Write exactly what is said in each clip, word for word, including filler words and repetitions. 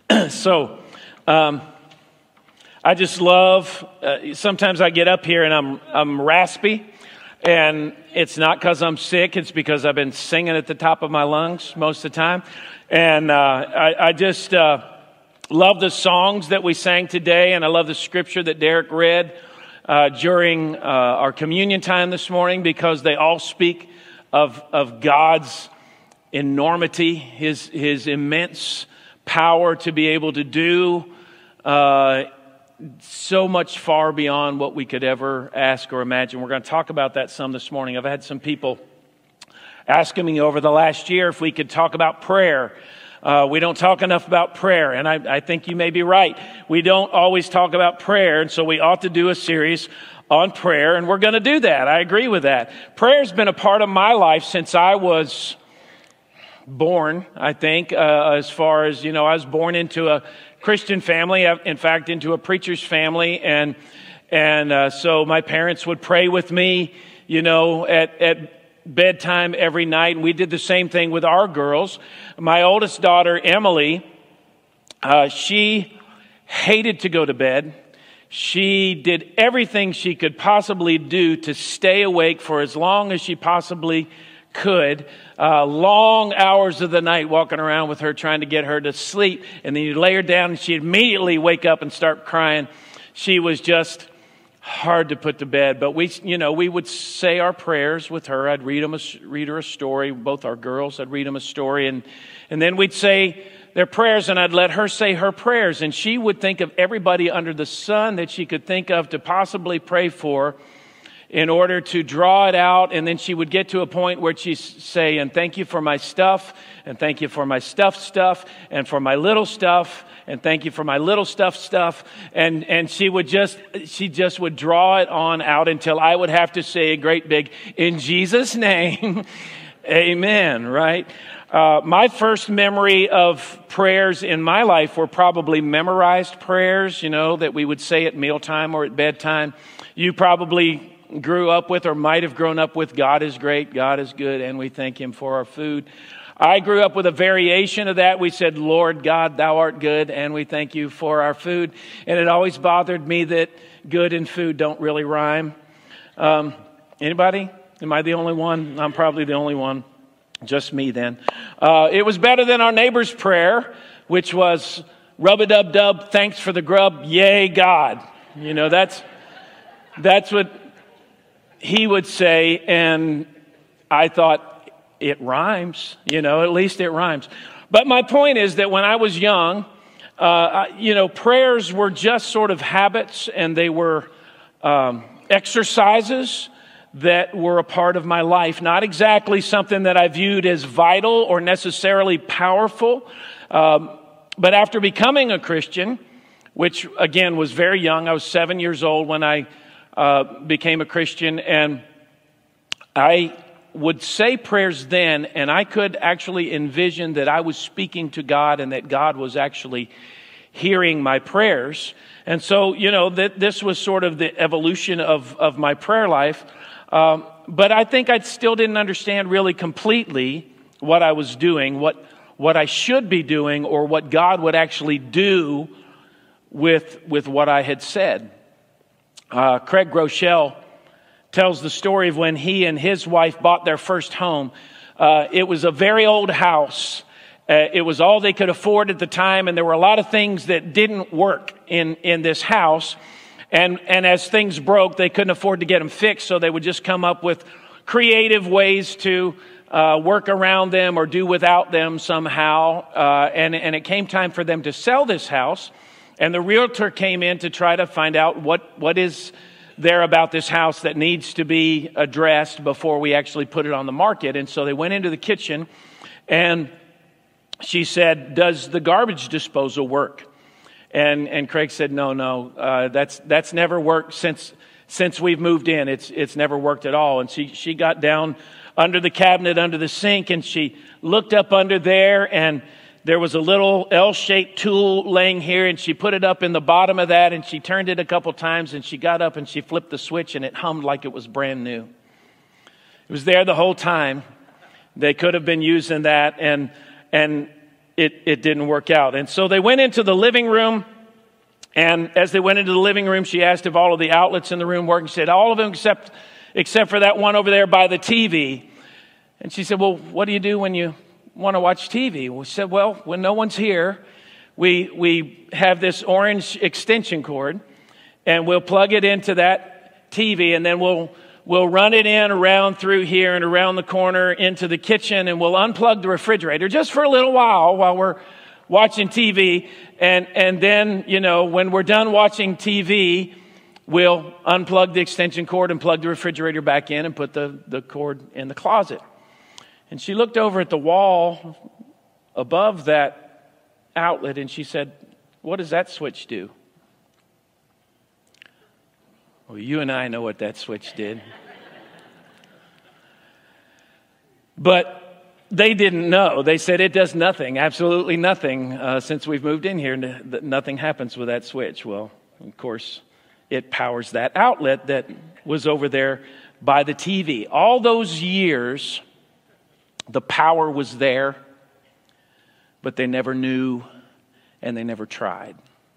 So, um, I just love, uh, sometimes I get up here and I'm I'm raspy, and it's not because I'm sick, it's because I've been singing at the top of my lungs most of the time. And uh, I, I just uh, love the songs that we sang today, and I love the scripture that Derek read uh, during uh, our communion time this morning, because they all speak of, of God's enormity, his, his immense power to be able to do uh, so much far beyond what we could ever ask or imagine. We're going to talk about that some this morning. I've had some people asking me over the last year if we could talk about prayer. Uh, we don't talk enough about prayer, and I, I think you may be right. We don't always talk about prayer, and so we ought to do a series on prayer, and we're going to do that. I agree with that. Prayer's been a part of my life since I was born, I think, uh, as far as, you know, I was born into a Christian family, in fact, into a preacher's family, and and uh, so my parents would pray with me, you know, at, at bedtime every night, and we did the same thing with our girls. My oldest daughter, Emily, uh, she hated to go to bed. She did everything she could possibly do to stay awake for as long as she possibly could. Uh, long hours of the night walking around with her, trying to get her to sleep. And then you lay her down and she'd immediately wake up and start crying. She was just hard to put to bed. But we, you know, we would say our prayers with her. I'd read them, a, read her a story. Both our girls, I'd read them a story. And, and then we'd say their prayers, and I'd let her say her prayers. And she would think of everybody under the sun that she could think of to possibly pray for, in order to draw it out. And then she would get to a point where she'd say, and thank you for my stuff, and thank you for my stuffed stuff, and for my little stuff, and thank you for my little stuffed stuff. And and she would just, she just would draw it on out until I would have to say a great big, in Jesus' name, amen, right? Uh, my first memory of prayers in my life were probably memorized prayers, you know, that we would say at mealtime or at bedtime. You probably grew up with, or might have grown up with, God is great, God is good, and we thank Him for our food. I grew up with a variation of that. We said, Lord God, Thou art good, and we thank You for our food. And it always bothered me that good and food don't really rhyme. Um, anybody? Am I the only one? I'm probably the only one. Just me then. Uh, it was better than our neighbor's prayer, which was, rub-a-dub-dub, thanks for the grub, yay God. You know, that's that's what he would say, and I thought, it rhymes, you know, at least it rhymes. But my point is that when I was young, uh, you know, prayers were just sort of habits, and they were um, exercises that were a part of my life. Not exactly something that I viewed as vital or necessarily powerful. Um, but after becoming a Christian, which again was very young, I was seven years old when I Uh, became a Christian, and I would say prayers then, and I could actually envision that I was speaking to God and that God was actually hearing my prayers. And so, you know, that this was sort of the evolution of, of my prayer life. Um, but I think I still didn't understand really completely what I was doing, what what I should be doing, or what God would actually do with with what I had said. Uh, Craig Groeschel tells the story of when he and his wife bought their first home. Uh, it was a very old house. Uh, it was all they could afford at the time, and there were a lot of things that didn't work in, in this house. And, and as things broke, they couldn't afford to get them fixed, so they would just come up with creative ways to uh, work around them or do without them somehow. Uh, and, and it came time for them to sell this house. And the realtor came in to try to find out what, what is there about this house that needs to be addressed before we actually put it on the market. And so they went into the kitchen, and she said, does the garbage disposal work? And and Craig said, no, no, uh, that's that's never worked since since we've moved in. It's it's never worked at all. And she, she got down under the cabinet, under the sink, and she looked up under there, and there was a little L-shaped tool laying here, and she put it up in the bottom of that, and she turned it a couple times, and she got up and she flipped the switch, and it hummed like it was brand new. It was there the whole time. They could have been using that, and and it, it didn't work out. And so they went into the living room. And as they went into the living room, she asked if all of the outlets in the room worked. She said, all of them except, except for that one over there by the T V. And she said, well, what do you do when you want to watch T V? We said, well, when no one's here, we we have this orange extension cord, and we'll plug it into that T V, and then we'll we'll run it in around through here and around the corner into the kitchen, and we'll unplug the refrigerator just for a little while while we're watching T V. And and then, you know, when we're done watching T V, we'll unplug the extension cord and plug the refrigerator back in and put the, the cord in the closet. And she looked over at the wall above that outlet and she said, what does that switch do? Well, you and I know what that switch did. But they didn't know. They said it does nothing, absolutely nothing. Uh, since we've moved in here, n- nothing happens with that switch. Well, of course, it powers that outlet that was over there by the T V. All those years, the power was there, but they never knew and they never tried.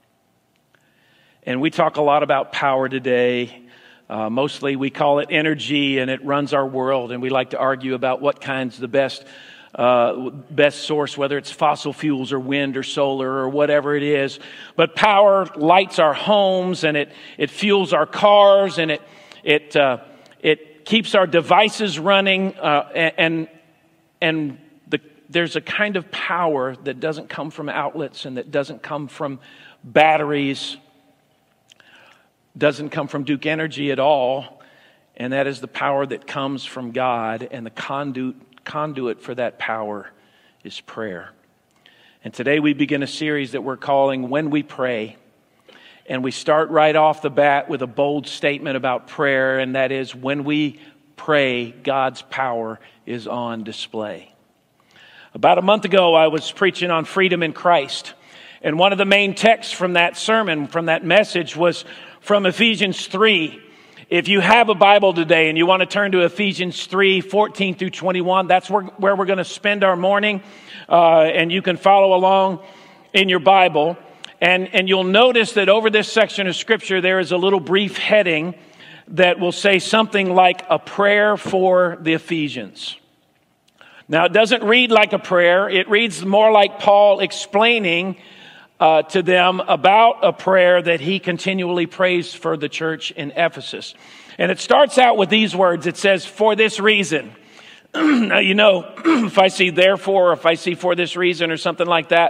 And we talk a lot about power today. Uh, mostly we call it energy, and it runs our world, and we like to argue about what kind's the best uh, best source, whether it's fossil fuels or wind or solar or whatever it is. But power lights our homes, and it it fuels our cars, and it it uh, it keeps our devices running, uh, and and the, there's a kind of power that doesn't come from outlets and that doesn't come from batteries. Doesn't come from Duke Energy at all, and that is the power that comes from God, and the conduit, conduit for that power is prayer. And today we begin a series that we're calling When We Pray, and we start right off the bat with a bold statement about prayer, and that is, when we pray, God's power is on display. About a month ago, I was preaching on freedom in Christ, and one of the main texts from that sermon, from that message, was from Ephesians three. If you have a Bible today and you want to turn to Ephesians three, fourteen through twenty-one, that's where, where we're going to spend our morning. Uh, and you can follow along in your Bible. And, and you'll notice that over this section of Scripture, there is a little brief heading that will say something like a prayer for the Ephesians. Now, it doesn't read like a prayer. It reads more like Paul explaining Uh, to them about a prayer that he continually prays for the church in Ephesus. And it starts out with these words. It says, for this reason. Now, you know, if I see therefore, or if I see for this reason or something like that,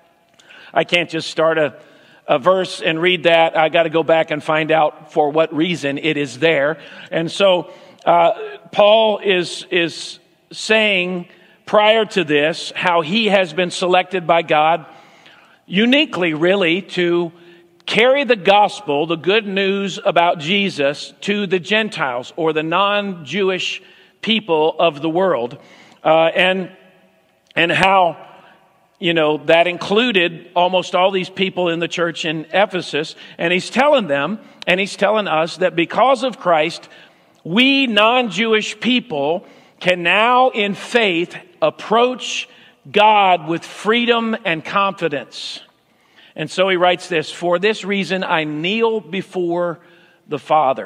I can't just start a, a verse and read that. I got to go back and find out for what reason it is there. And so uh, Paul is is saying prior to this how he has been selected by God uniquely, really, to carry the gospel, the good news about Jesus, to the Gentiles or the non-Jewish people of the world. Uh, and and how, you know, that included almost all these people in the church in Ephesus. And he's telling them, and he's telling us, that because of Christ, we non-Jewish people can now in faith approach God with freedom and confidence. And so he writes this, for this reason I kneel before the Father.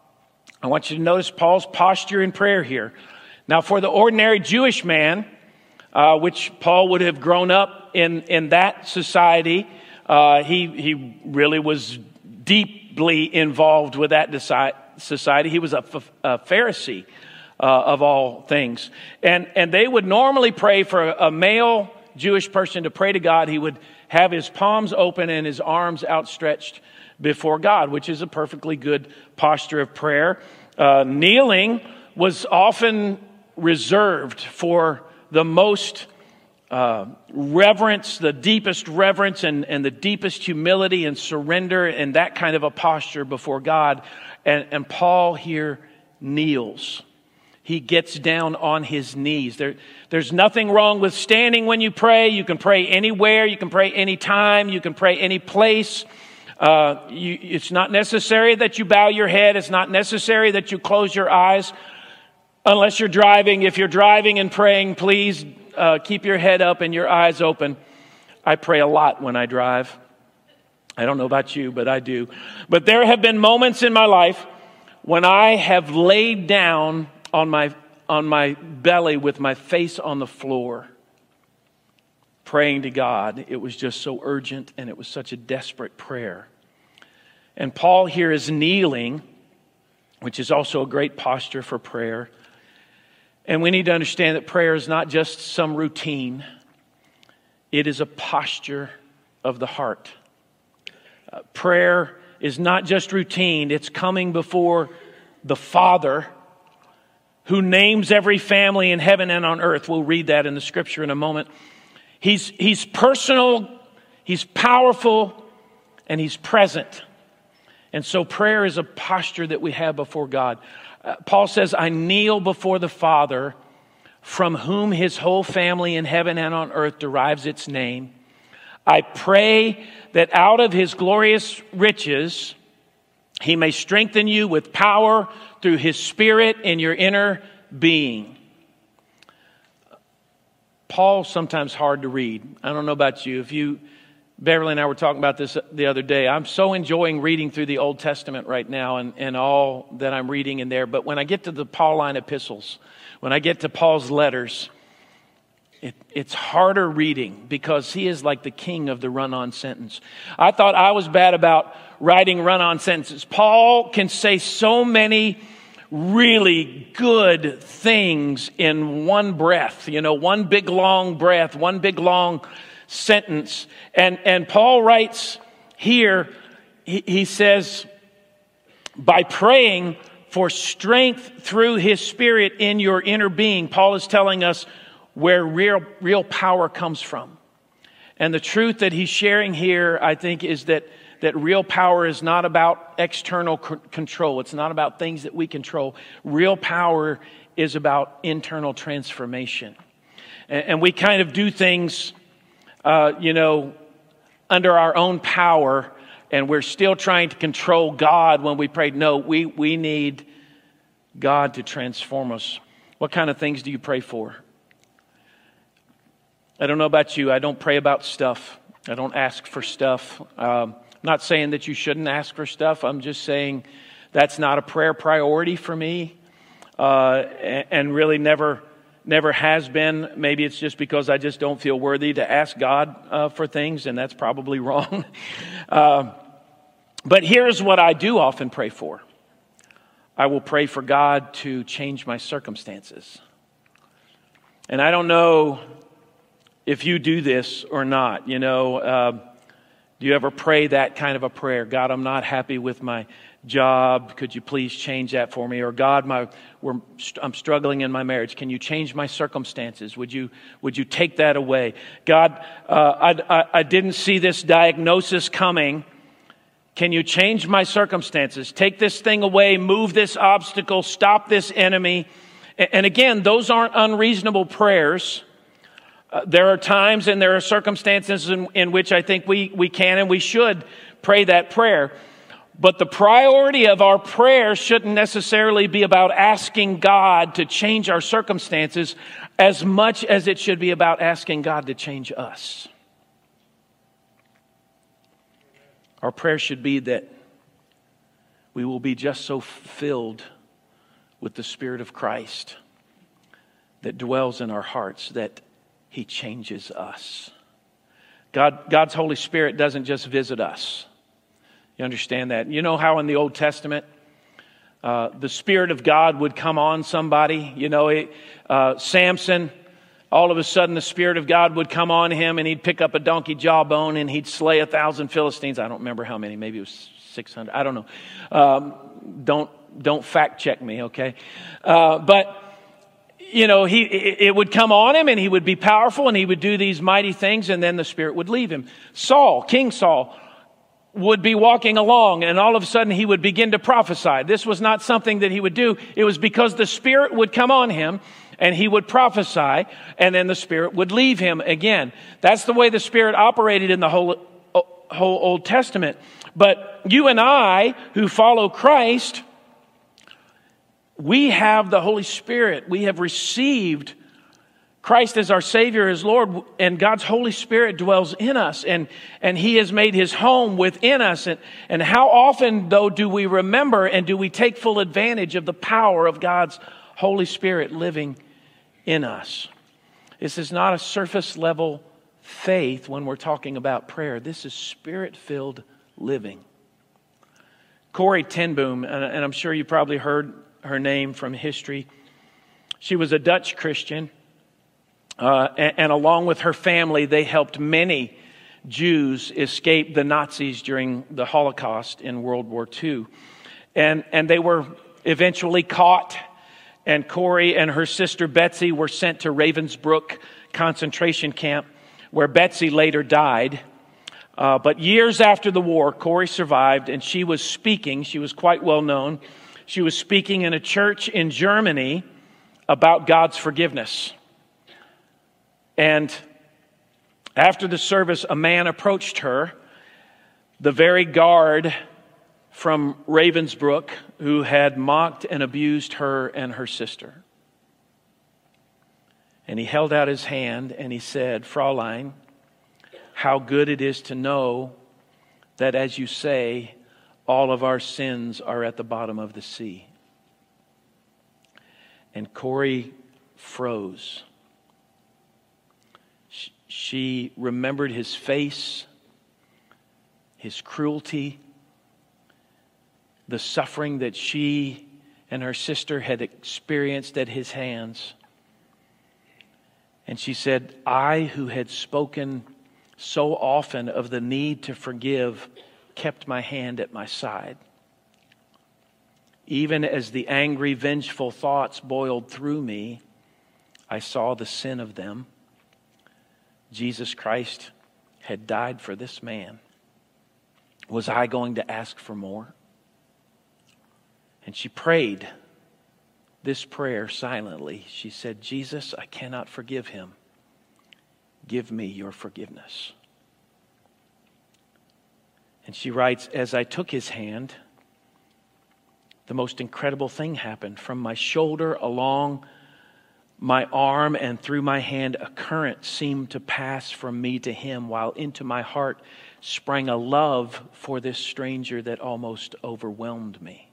I want you to notice Paul's posture in prayer here. Now, for the ordinary Jewish man, uh, which Paul would have grown up in, in that society, uh, he, he really was deeply involved with that society. He was a, a Pharisee. Uh, of all things. And and they would normally pray for a male Jewish person to pray to God. He would have his palms open and his arms outstretched before God, which is a perfectly good posture of prayer. Uh, kneeling was often reserved for the most uh, reverence, the deepest reverence and, and the deepest humility and surrender and that kind of a posture before God. And, and Paul here kneels. He gets down on his knees. There, there's nothing wrong with standing when you pray. You can pray anywhere. You can pray anytime. You can pray any place. Uh, you, it's not necessary that you bow your head. It's not necessary that you close your eyes unless you're driving. If you're driving and praying, please uh, keep your head up and your eyes open. I pray a lot when I drive. I don't know about you, but I do. But there have been moments in my life when I have laid down on my on my belly with my face on the floor, praying to God. It was just so urgent, and it was such a desperate prayer. And Paul here is kneeling, which is also a great posture for prayer. And we need to understand that prayer is not just some routine. It is a posture of the heart. Uh, prayer is not just routine. It's coming before the Father who names every family in heaven and on earth. We'll read that in the scripture in a moment. He's, he's personal, he's powerful, and he's present. And so prayer is a posture that we have before God. Uh, Paul says, I kneel before the Father, from whom his whole family in heaven and on earth derives its name. I pray that out of his glorious riches, he may strengthen you with power through his Spirit in your inner being. Paul's sometimes hard to read. I don't know about you. If you, Beverly and I were talking about this the other day. I'm so enjoying reading through the Old Testament right now and, and all that I'm reading in there. But when I get to the Pauline epistles, when I get to Paul's letters, it, it's harder reading because he is like the king of the run-on sentence. I thought I was bad about writing run-on sentences. Paul can say so many really good things in one breath, you know, one big long breath, one big long sentence. And, and Paul writes here, he, he says, by praying for strength through his Spirit in your inner being, Paul is telling us where real, real power comes from. And the truth that he's sharing here, I think, is that that real power is not about external c- control. It's not about things that we control. Real power is about internal transformation. And, and we kind of do things, uh, you know, under our own power, and we're still trying to control God when we pray. No, we, we need God to transform us. What kind of things do you pray for? I don't know about you. I don't pray about stuff. I don't ask for stuff. Um, Not saying that you shouldn't ask for stuff. I'm just saying that's not a prayer priority for me, uh, and really never, never has been. Maybe it's just because I just don't feel worthy to ask God uh, for things, and that's probably wrong. uh, but here's what I do often pray for. I will pray for God to change my circumstances. And I don't know if you do this or not. You know, uh, do you ever pray that kind of a prayer? God, I'm not happy with my job. Could you please change that for me? Or God, my we're, I'm struggling in my marriage. Can you change my circumstances? Would you would you take that away? God, uh, I, I, I didn't see this diagnosis coming. Can you change my circumstances? Take this thing away. Move this obstacle. Stop this enemy. And again, those aren't unreasonable prayers. Uh, there are times and there are circumstances in, in which I think we, we can and we should pray that prayer. But the priority of our prayer shouldn't necessarily be about asking God to change our circumstances as much as it should be about asking God to change us. Our prayer should be that we will be just so filled with the Spirit of Christ that dwells in our hearts that He changes us. God, God's Holy Spirit doesn't just visit us. You understand that? You know how in the Old Testament, uh, the Spirit of God would come on somebody? You know, it, uh, Samson, all of a sudden the Spirit of God would come on him and he'd pick up a donkey jawbone and he'd slay a thousand Philistines. I don't remember how many. Maybe it was six hundred. I don't know. Um, don't, don't fact check me, okay? Uh, but... You know, he it would come on him and he would be powerful and he would do these mighty things and then the Spirit would leave him. Saul, King Saul, would be walking along and all of a sudden he would begin to prophesy. This was not something that he would do. It was because the Spirit would come on him and he would prophesy and then the Spirit would leave him again. That's the way the Spirit operated in the whole, whole Old Testament. But you and I who follow Christ, we have the Holy Spirit. We have received Christ as our Savior, as Lord, and God's Holy Spirit dwells in us, and, and He has made His home within us. And, and how often, though, do we remember and do we take full advantage of the power of God's Holy Spirit living in us? This is not a surface level faith when we're talking about prayer. This is Spirit-filled living. Corrie ten Boom, and, and I'm sure you probably heard her name from history. She was a Dutch Christian. Uh, and, and along with her family, they helped many Jews escape the Nazis during the Holocaust in World War Two. And, and they were eventually caught, and Corrie and her sister Betsy were sent to Ravensbrück concentration camp, where Betsy later died. Uh, but years after the war, Corrie survived, and she was speaking. She was quite well known. She was speaking in a church in Germany about God's forgiveness. And after the service, a man approached her, the very guard from Ravensbrück who had mocked and abused her and her sister. And he held out his hand and he said, "Fraulein, how good it is to know that, as you say, all of our sins are at the bottom of the sea." And Corrie froze. She remembered his face, his cruelty, the suffering that she and her sister had experienced at his hands. And she said, "I, who had spoken so often of the need to forgive, kept my hand at my side. Even as the angry, vengeful thoughts boiled through me, I saw the sin of them. Jesus Christ had died for this man. Was I going to ask for more?" And she prayed this prayer silently. She said, "Jesus, I cannot forgive him. Give me your forgiveness." And she writes, "As I took his hand, the most incredible thing happened. From my shoulder along my arm and through my hand, a current seemed to pass from me to him, while into my heart sprang a love for this stranger that almost overwhelmed me."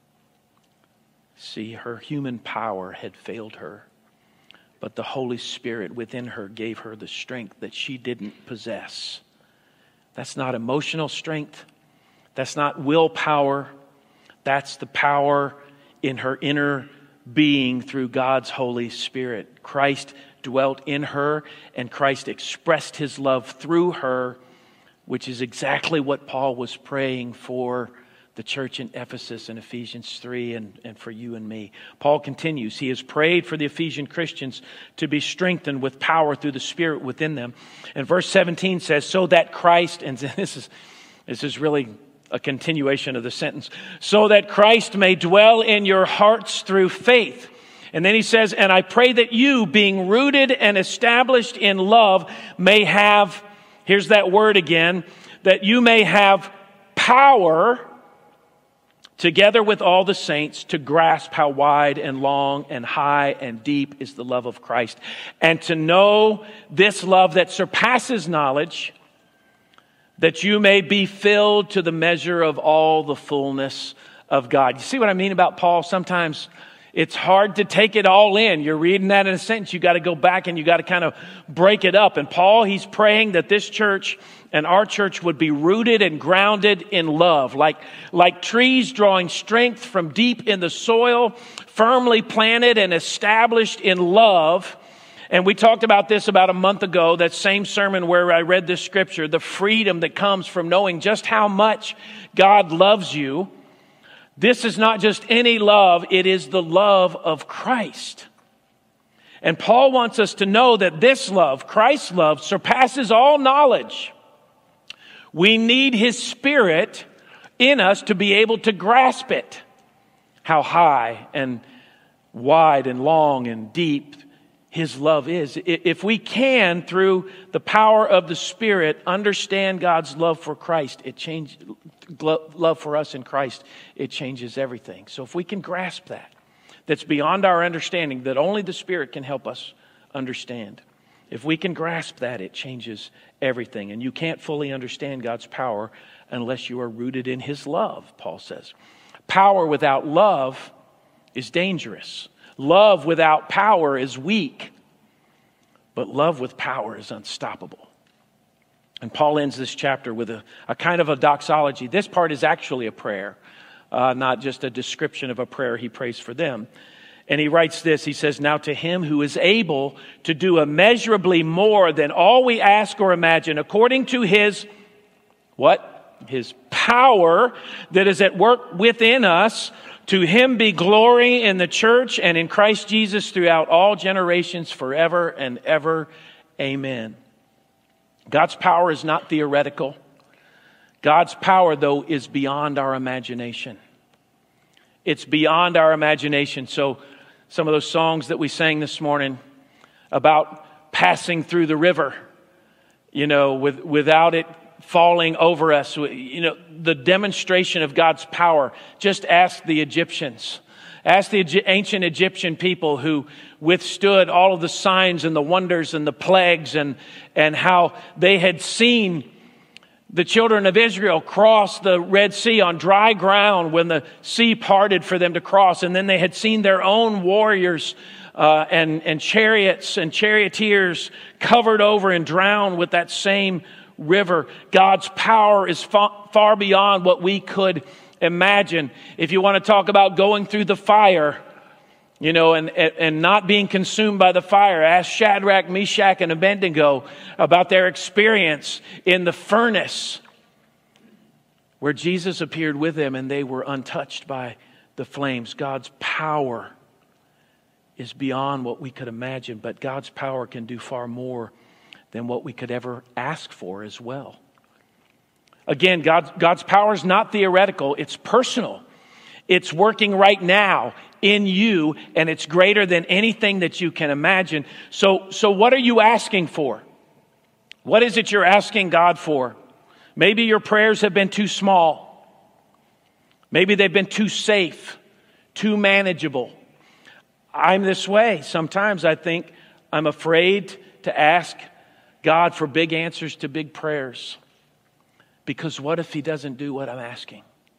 See, her human power had failed her, but the Holy Spirit within her gave her the strength that she didn't possess. That's not emotional strength. That's not willpower. That's the power in her inner being through God's Holy Spirit. Christ dwelt in her, and Christ expressed his love through her, which is exactly what Paul was praying for the church in Ephesus in Ephesians three, and, and for you and me. Paul continues, he has prayed for the Ephesian Christians to be strengthened with power through the Spirit within them. And verse seventeen says, so that Christ, and this is, this is really a continuation of the sentence, so that Christ may dwell in your hearts through faith. And then he says, and I pray that you, being rooted and established in love, may have, here's that word again, that you may have power, together with all the saints, to grasp how wide and long and high and deep is the love of Christ, and to know this love that surpasses knowledge, that you may be filled to the measure of all the fullness of God. You see what I mean about Paul? Sometimes it's hard to take it all in. You're reading that in a sentence. You got to go back and you got to kind of break it up. And Paul, he's praying that this church and our church would be rooted and grounded in love, like, like trees drawing strength from deep in the soil, firmly planted and established in love. And we talked about this about a month ago, that same sermon where I read this scripture, the freedom that comes from knowing just how much God loves you. This is not just any love, it is the love of Christ. And Paul wants us to know that this love, Christ's love, surpasses all knowledge. We need his Spirit in us to be able to grasp it. How high and wide and long and deep his love is. If we can, through the power of the Spirit, understand God's love for Christ, it changes, love for us in Christ, it changes everything. So if we can grasp that, that's beyond our understanding, that only the Spirit can help us understand. If we can grasp that, it changes everything. And you can't fully understand God's power unless you are rooted in His love, Paul says. Power without love is dangerous. Love without power is weak. But love with power is unstoppable. And Paul ends this chapter with a, a kind of a doxology. This part is actually a prayer, uh, not just a description of a prayer he prays for them. And he writes this, he says, "Now to Him who is able to do immeasurably more than all we ask or imagine, according to His," what? His power that is at work within us, to Him be glory in the church and in Christ Jesus throughout all generations, forever and ever. Amen. God's power is not theoretical. God's power, though, is beyond our imagination. It's beyond our imagination. So some of those songs that we sang this morning about passing through the river, you know, with, without it falling over us, you know, the demonstration of God's power. Just ask the Egyptians. Ask the ancient Egyptian people who withstood all of the signs and the wonders and the plagues, and, and how they had seen the children of Israel cross the Red Sea on dry ground when the sea parted for them to cross. And then they had seen their own warriors uh, and, and chariots and charioteers covered over and drowned with that same river. God's power is far, far beyond what we could imagine. If you want to talk about going through the fire, you know, and, and not being consumed by the fire, ask Shadrach, Meshach, and Abednego about their experience in the furnace where Jesus appeared with them and they were untouched by the flames. God's power is beyond what we could imagine, but God's power can do far more than what we could ever ask for as well. Again, God's, God's power is not theoretical, it's personal. It's working right now in you, and it's greater than anything that you can imagine. So, so what are you asking for? What is it you're asking God for? Maybe your prayers have been too small. Maybe they've been too safe, too manageable. I'm this way. Sometimes I think I'm afraid to ask God for big answers to big prayers. Because what if He doesn't do what I'm asking?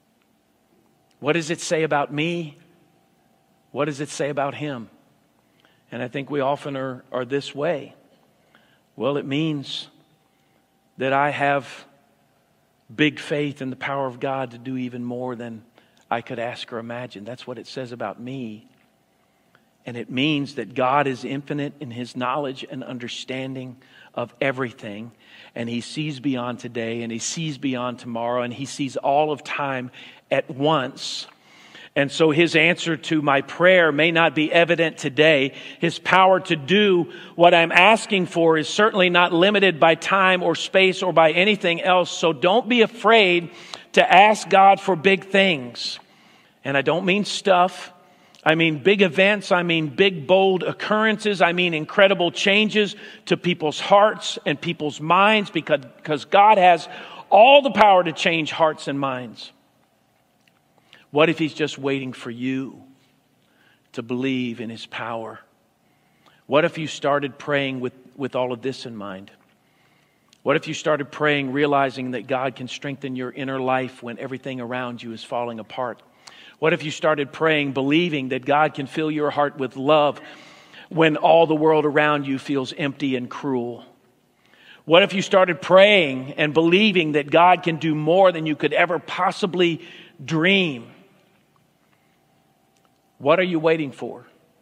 What does it say about me? What does it say about Him? And I think we often are, are this way. Well, it means that I have big faith in the power of God to do even more than I could ask or imagine. That's what it says about me. And it means that God is infinite in His knowledge and understanding of everything. And He sees beyond today, and He sees beyond tomorrow, and He sees all of time at once. And so His answer to my prayer may not be evident today. His power to do what I'm asking for is certainly not limited by time or space or by anything else. So don't be afraid to ask God for big things. And I don't mean stuff. I mean big events, I mean big, bold occurrences, I mean incredible changes to people's hearts and people's minds, because, because God has all the power to change hearts and minds. What if He's just waiting for you to believe in His power? What if you started praying with, with all of this in mind? What if you started praying realizing that God can strengthen your inner life when everything around you is falling apart? What if you started praying, believing that God can fill your heart with love when all the world around you feels empty and cruel? What if you started praying and believing that God can do more than you could ever possibly dream? What are you waiting for?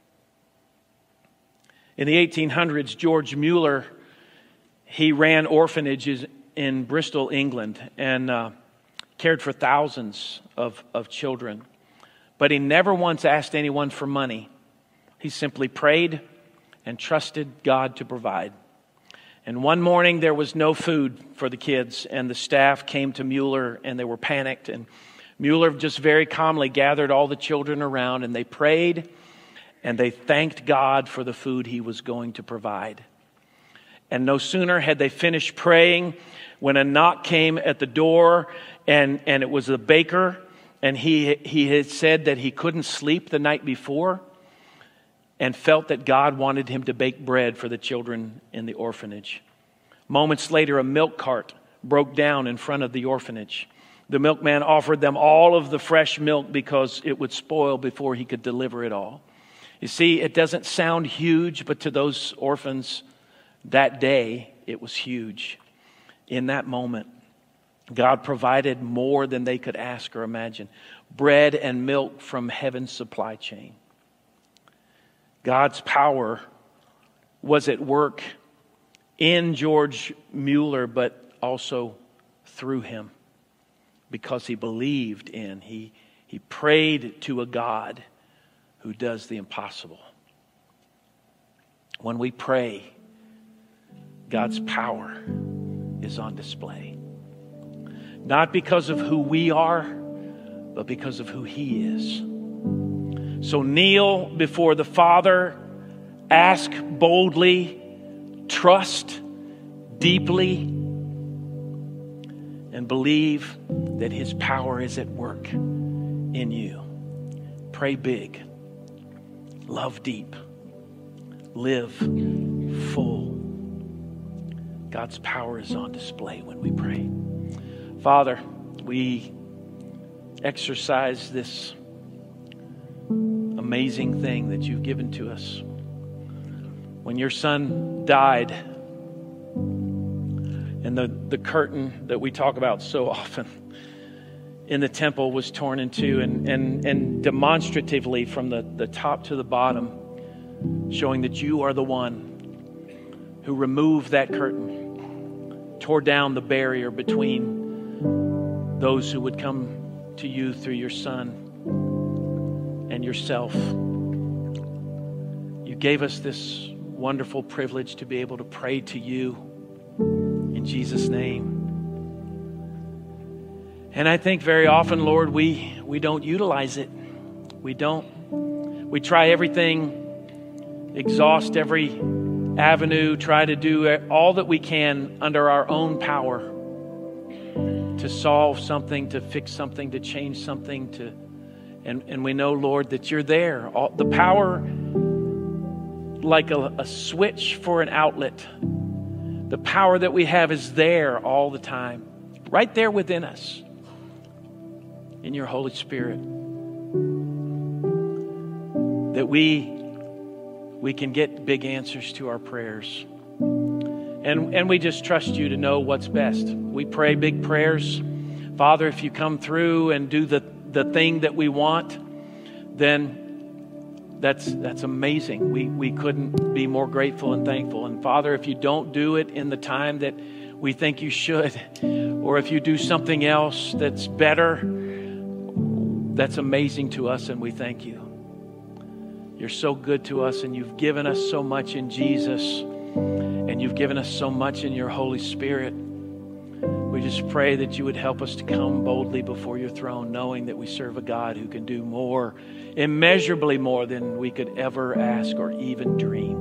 In the eighteen hundreds, George Mueller, he ran orphanages in Bristol, England, and uh, cared for thousands of, of children. But he never once asked anyone for money. He simply prayed and trusted God to provide. And one morning there was no food for the kids, and the staff came to Mueller and they were panicked. And Mueller just very calmly gathered all the children around, and they prayed and they thanked God for the food He was going to provide. And no sooner had they finished praying when a knock came at the door, and, and it was the baker. And he he had said that he couldn't sleep the night before. and felt that God wanted him to bake bread for the children in the orphanage. Moments later, a milk cart broke down in front of the orphanage. The milkman offered them all of the fresh milk because it would spoil before he could deliver it all. You see, it doesn't sound huge, but to those orphans that day, it was huge. In that moment, God provided more than they could ask or imagine. Bread and milk from heaven's supply chain. God's power was at work in George Mueller, but also through him. Because he believed in, he, he prayed to a God who does the impossible. When we pray, God's power is on display. Not because of who we are, but because of who he is. So kneel before the Father, ask boldly, trust deeply, and believe that his power is at work in you. Pray big, love deep, live full. God's power is on display when we pray. Father, we exercise this amazing thing that you've given to us. When your son died, and the, the curtain that we talk about so often in the temple was torn in two, and, and, and demonstratively from the, the top to the bottom, showing that you are the one who removed that curtain, tore down the barrier between those who would come to you through your son and yourself. You gave us this wonderful privilege to be able to pray to you in Jesus' name. And I think very often, Lord, we, we don't utilize it. We don't. We try everything, exhaust every avenue, try to do all that we can under our own power to solve something, to fix something, to change something, to and, and we know, Lord, that you're there. All, the power, like a, a switch for an outlet, the power that we have is there all the time, right there within us, in your Holy Spirit, that we we can get big answers to our prayers. And, and we just trust you to know what's best. We pray big prayers. Father, if you come through and do the, the thing that we want, then that's that's amazing. We, we couldn't be more grateful and thankful. And Father, if you don't do it in the time that we think you should, or if you do something else that's better, that's amazing to us, and we thank you. You're so good to us, and you've given us so much in Jesus, and you've given us so much in your Holy Spirit. We just pray that you would help us to come boldly before your throne, knowing that we serve a God who can do more, immeasurably more than we could ever ask or even dream.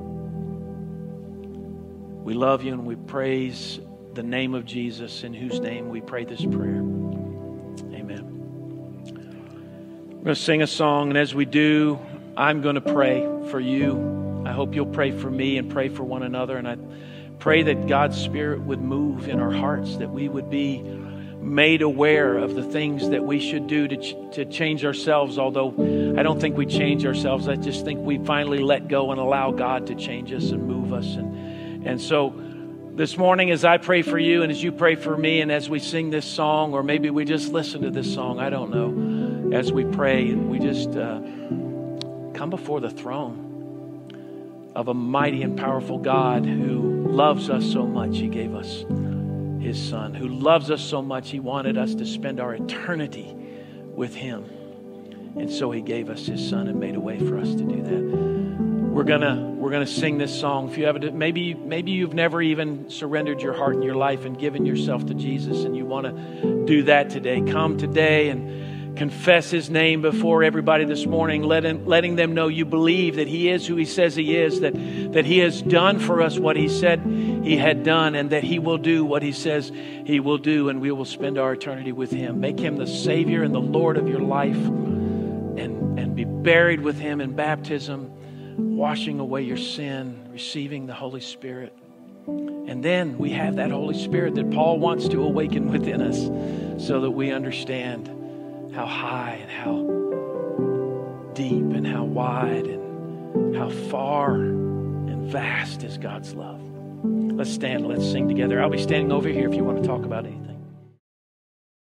We love you and we praise the name of Jesus, in whose name we pray this prayer. Amen. We're going to sing a song, and as we do, I'm going to pray for you. I hope you'll pray for me and pray for one another. And I pray that God's Spirit would move in our hearts, that we would be made aware of the things that we should do to, ch- to change ourselves. Although I don't think we change ourselves. I just think we finally let go and allow God to change us and move us. And, and so this morning, as I pray for you and as you pray for me, and as we sing this song, or maybe we just listen to this song, I don't know, as we pray and we just uh, come before the throne of a mighty and powerful God who loves us so much, he gave us his son, who loves us so much, he wanted us to spend our eternity with him. And so he gave us his son and made a way for us to do that. We're gonna we're gonna sing this song. If you haven't, maybe maybe you've never even surrendered your heart and your life and given yourself to Jesus, and you want to do that today. Come today and confess his name before everybody this morning, letting, letting them know you believe that he is who he says he is, that, that he has done for us what he said he had done, and that he will do what he says he will do, and we will spend our eternity with him. Make him the Savior and the Lord of your life, and, and be buried with him in baptism, washing away your sin, receiving the Holy Spirit. And then we have that Holy Spirit that Paul wants to awaken within us so that we understand how high and how deep and how wide and how far and vast is God's love. Let's stand, let's sing together. I'll be standing over here if you want to talk about anything.